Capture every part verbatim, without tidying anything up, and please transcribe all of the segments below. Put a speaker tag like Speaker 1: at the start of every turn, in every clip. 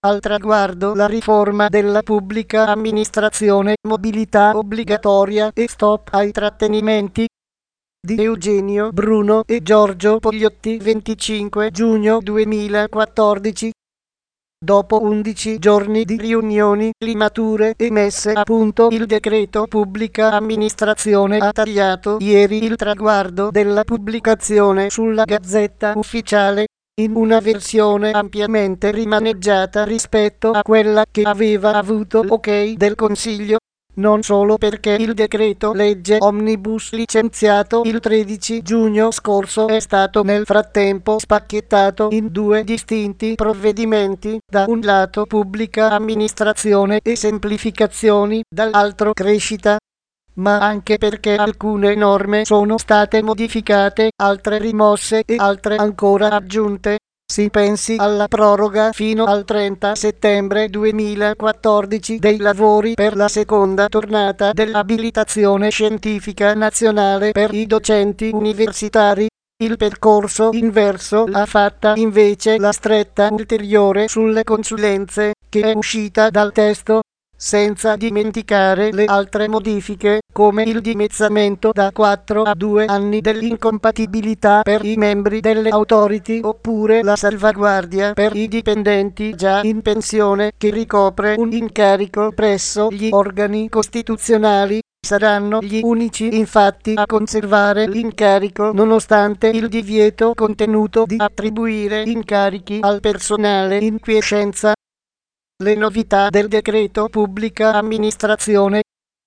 Speaker 1: al traguardo la riforma della pubblica amministrazione, mobilità obbligatoria e stop ai trattenimenti. Di Eugenio Bruno e Giorgio Pogliotti, venticinque giugno duemilaquattordici. Dopo undici giorni di riunioni, limature e messe a punto, il decreto pubblica amministrazione ha tagliato ieri il traguardo della pubblicazione sulla Gazzetta Ufficiale, in una versione ampiamente rimaneggiata rispetto a quella che aveva avuto l'ok del Consiglio. Non solo perché il decreto legge omnibus licenziato il tredici giugno scorso è stato nel frattempo spacchettato in due distinti provvedimenti, da un lato pubblica amministrazione e semplificazioni, dall'altro crescita, ma anche perché alcune norme sono state modificate, altre rimosse e altre ancora aggiunte. Si pensi alla proroga fino al trenta settembre duemilaquattordici dei lavori per la seconda tornata dell'abilitazione scientifica nazionale per i docenti universitari. Il percorso inverso l'ha fatta invece la stretta ulteriore sulle consulenze, che è uscita dal testo, senza dimenticare le altre modifiche, come il dimezzamento da quattro a due anni dell'incompatibilità per i membri delle authority oppure la salvaguardia per i dipendenti già in pensione che ricopre un incarico presso gli organi costituzionali. Saranno gli unici infatti a conservare l'incarico nonostante il divieto contenuto di attribuire incarichi al personale in quiescenza. Le novità del decreto pubblica amministrazione.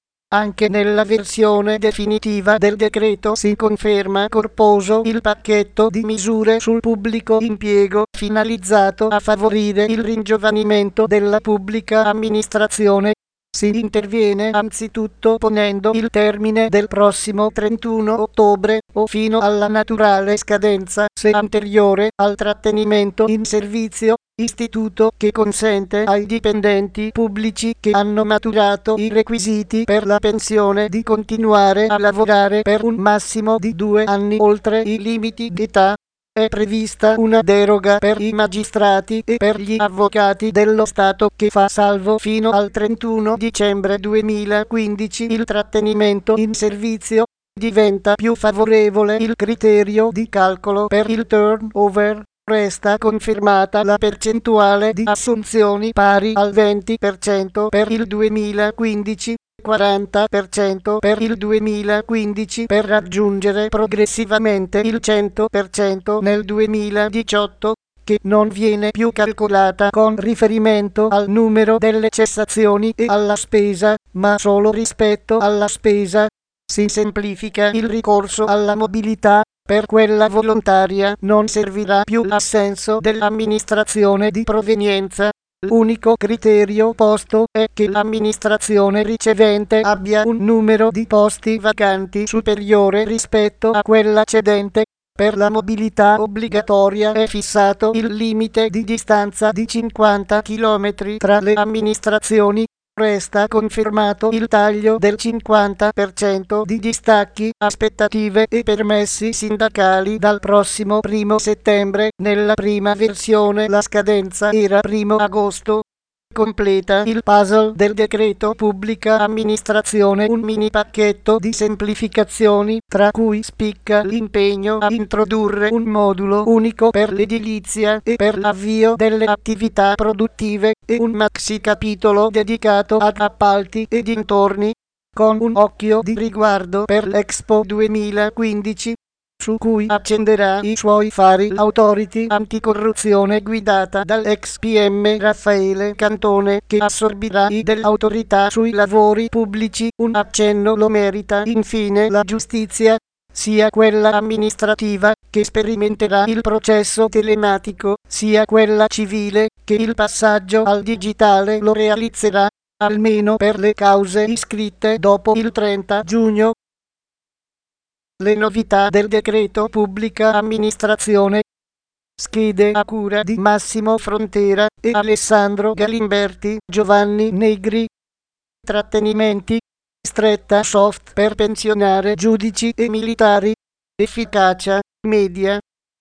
Speaker 1: Anche nella versione definitiva del decreto si conferma corposo il pacchetto di misure sul pubblico impiego finalizzato a favorire il ringiovanimento della pubblica amministrazione. Si interviene anzitutto ponendo il termine del prossimo trentuno ottobre o fino alla naturale scadenza se anteriore al trattenimento in servizio, istituto che consente ai dipendenti pubblici che hanno maturato i requisiti per la pensione di continuare a lavorare per un massimo di due anni oltre i limiti d'età. È prevista una deroga per i magistrati e per gli avvocati dello Stato che fa salvo fino al trentuno dicembre duemilaquindici il trattenimento in servizio. Diventa più favorevole il criterio di calcolo per il turnover. Resta confermata la percentuale di assunzioni pari al venti per cento per il duemilaquindici, quaranta per cento per il duemilaquindici per raggiungere progressivamente il cento per cento nel duemiladiciotto, che non viene più calcolata con riferimento al numero delle cessazioni e alla spesa, ma solo rispetto alla spesa. Si semplifica il ricorso alla mobilità. Per quella volontaria non servirà più l'assenso dell'amministrazione di provenienza. L'unico criterio posto è che l'amministrazione ricevente abbia un numero di posti vacanti superiore rispetto a quella cedente. Per la mobilità obbligatoria è fissato il limite di distanza di cinquanta chilometri tra le amministrazioni. Resta confermato il taglio del cinquanta per cento di distacchi, aspettative e permessi sindacali dal prossimo primo settembre. Nella prima versione la scadenza era primo agosto. Completa il puzzle del decreto pubblica amministrazione un mini pacchetto di semplificazioni, tra cui spicca l'impegno a introdurre un modulo unico per l'edilizia e per l'avvio delle attività produttive e un maxi capitolo dedicato ad appalti e dintorni, con un occhio di riguardo per l'Expo duemilaquindici, su cui accenderà i suoi fari l'Authority Anticorruzione guidata dall'ex P M Raffaele Cantone, che assorbirà i dell'autorità sui lavori pubblici. Un accenno lo merita infine la giustizia, sia quella amministrativa, che sperimenterà il processo telematico, sia quella civile, che il passaggio al digitale lo realizzerà, almeno per le cause iscritte dopo il trenta giugno. Le novità del decreto pubblica amministrazione. Schede a cura di Massimo Frontera e Alessandro Galimberti, Giovanni Negri. Trattenimenti. Stretta soft per pensionare giudici e militari. Efficacia media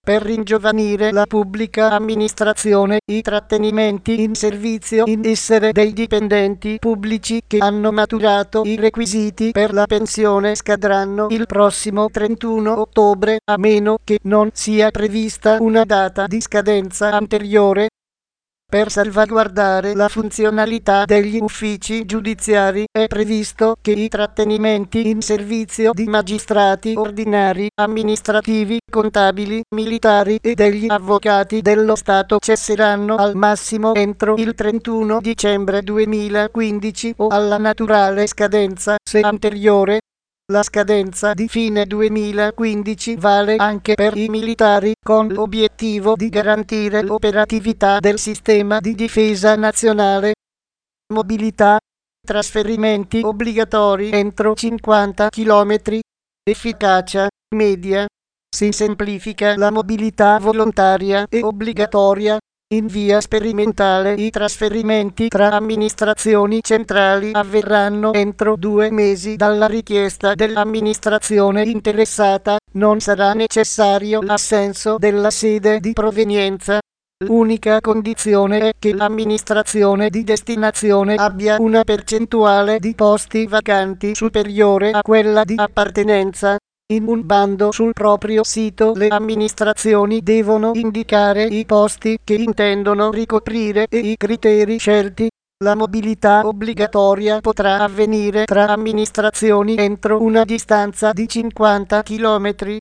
Speaker 1: per ringiovanire la pubblica amministrazione, i trattenimenti in servizio in essere dei dipendenti pubblici che hanno maturato i requisiti per la pensione scadranno il prossimo trentuno ottobre, a meno che non sia prevista una data di scadenza anteriore. Per salvaguardare la funzionalità degli uffici giudiziari è previsto che i trattenimenti in servizio di magistrati ordinari, amministrativi, contabili, militari e degli avvocati dello Stato cesseranno al massimo entro il trentuno dicembre duemilaquindici o alla naturale scadenza, se anteriore. La scadenza di fine duemilaquindici vale anche per i militari, con l'obiettivo di garantire l'operatività del sistema di difesa nazionale. Mobilità. Trasferimenti obbligatori entro cinquanta chilometri. Efficacia media. Si semplifica la mobilità volontaria e obbligatoria. In via sperimentale i trasferimenti tra amministrazioni centrali avverranno entro due mesi dalla richiesta dell'amministrazione interessata, non sarà necessario l'assenso della sede di provenienza. L'unica condizione è che l'amministrazione di destinazione abbia una percentuale di posti vacanti superiore a quella di appartenenza. In un bando sul proprio sito le amministrazioni devono indicare i posti che intendono ricoprire e i criteri scelti. La mobilità obbligatoria potrà avvenire tra amministrazioni entro una distanza di cinquanta chilometri.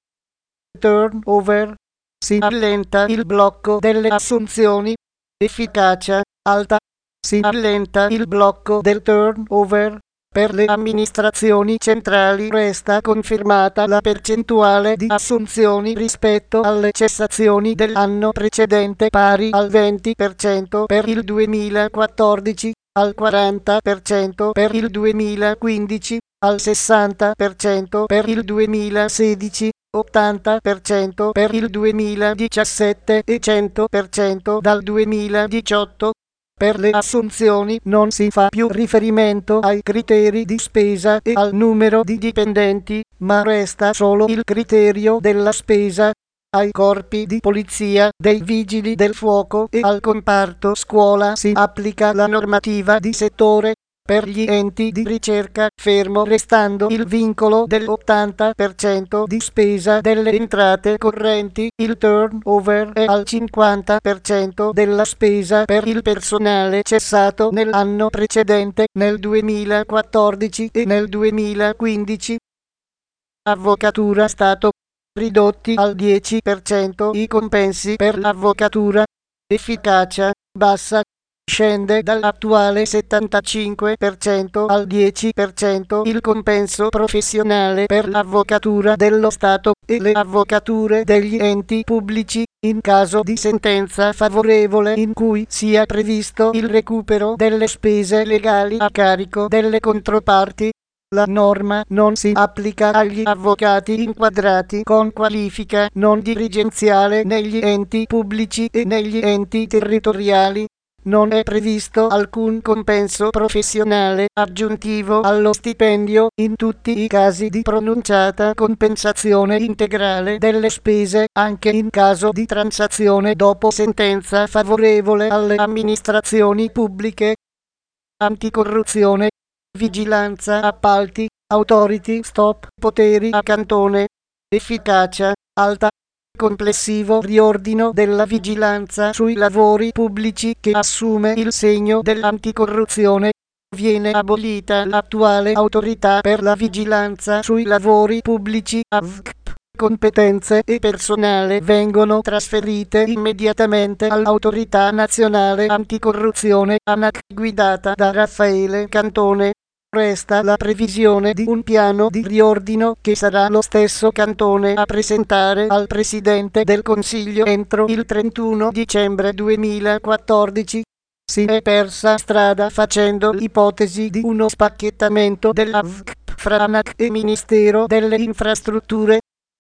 Speaker 1: Turnover. Si allenta il blocco delle assunzioni. Efficacia alta. Si allenta il blocco del turnover. Per le amministrazioni centrali resta confermata la percentuale di assunzioni rispetto alle cessazioni dell'anno precedente pari al venti per cento per il duemilaquattordici, al quaranta per cento per il duemilaquindici, al sessanta per cento per il duemilasedici, ottanta per cento per il duemiladiciassette e cento per cento dal duemiladiciotto. Per le assunzioni non si fa più riferimento ai criteri di spesa e al numero di dipendenti, ma resta solo il criterio della spesa. Ai corpi di polizia, dei vigili del fuoco e al comparto scuola si applica la normativa di settore. Per gli enti di ricerca, fermo restando il vincolo dell'ottanta per cento di spesa delle entrate correnti, il turnover è al cinquanta per cento della spesa per il personale cessato nell'anno precedente, nel duemilaquattordici e nel duemilaquindici. Avvocatura Stato. Ridotti al dieci per cento i compensi per l'avvocatura. Efficacia bassa. Scende dall'attuale settantacinque per cento al dieci per cento il compenso professionale per l'avvocatura dello Stato e le avvocature degli enti pubblici, in caso di sentenza favorevole in cui sia previsto il recupero delle spese legali a carico delle controparti. La norma non si applica agli avvocati inquadrati con qualifica non dirigenziale negli enti pubblici e negli enti territoriali. Non è previsto alcun compenso professionale aggiuntivo allo stipendio in tutti i casi di pronunciata compensazione integrale delle spese, anche in caso di transazione dopo sentenza favorevole alle amministrazioni pubbliche. Anticorruzione. Vigilanza appalti, authority stop, poteri a cantone. Efficacia alta. Complessivo riordino della vigilanza sui lavori pubblici che assume il segno dell'anticorruzione. Viene abolita l'attuale autorità per la vigilanza sui lavori pubblici A V C P. Competenze e personale vengono trasferite immediatamente all'Autorità Nazionale Anticorruzione ANAC, guidata da Raffaele Cantone. Resta la previsione di un piano di riordino che sarà lo stesso Cantone a presentare al Presidente del Consiglio entro il trentuno dicembre duemilaquattordici. Si è persa strada facendo l'ipotesi di uno spacchettamento della V C P fra ANAC e Ministero delle Infrastrutture.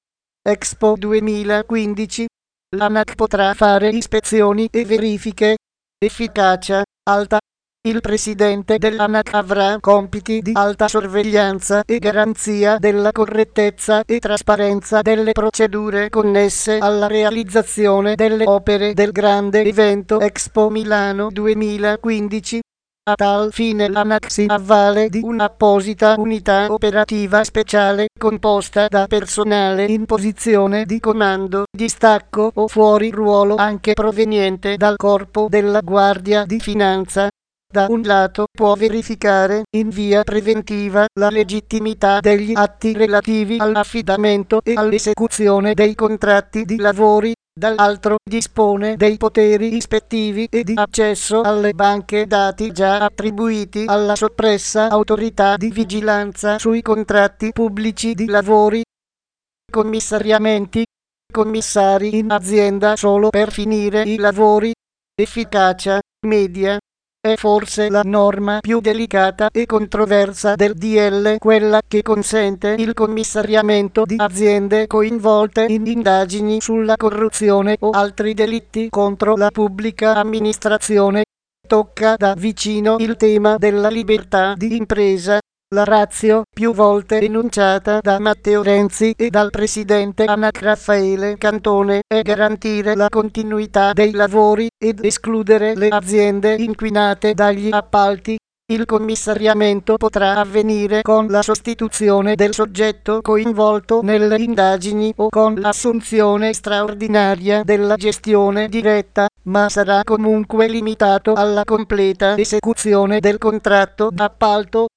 Speaker 1: Expo duemilaquindici. L'ANAC potrà fare ispezioni e verifiche. Efficacia alta. Il presidente dell'ANAC avrà compiti di alta sorveglianza e garanzia della correttezza e trasparenza delle procedure connesse alla realizzazione delle opere del grande evento Expo Milano duemilaquindici. A tal fine l'ANAC si avvale di un'apposita unità operativa speciale composta da personale in posizione di comando, distacco o fuori ruolo anche proveniente dal corpo della Guardia di Finanza. Da un lato può verificare in via preventiva la legittimità degli atti relativi all'affidamento e all'esecuzione dei contratti di lavori, dall'altro dispone dei poteri ispettivi e di accesso alle banche dati già attribuiti alla soppressa autorità di vigilanza sui contratti pubblici di lavori. Commissariamenti. Commissari in azienda solo per finire i lavori. Efficacia media. È forse la norma più delicata e controversa del D L, quella che consente il commissariamento di aziende coinvolte in indagini sulla corruzione o altri delitti contro la pubblica amministrazione. Tocca da vicino il tema della libertà di impresa. La ratio, più volte enunciata da Matteo Renzi e dal presidente ANAC Raffaele Cantone, è garantire la continuità dei lavori ed escludere le aziende inquinate dagli appalti. Il commissariamento potrà avvenire con la sostituzione del soggetto coinvolto nelle indagini o con l'assunzione straordinaria della gestione diretta, ma sarà comunque limitato alla completa esecuzione del contratto d'appalto.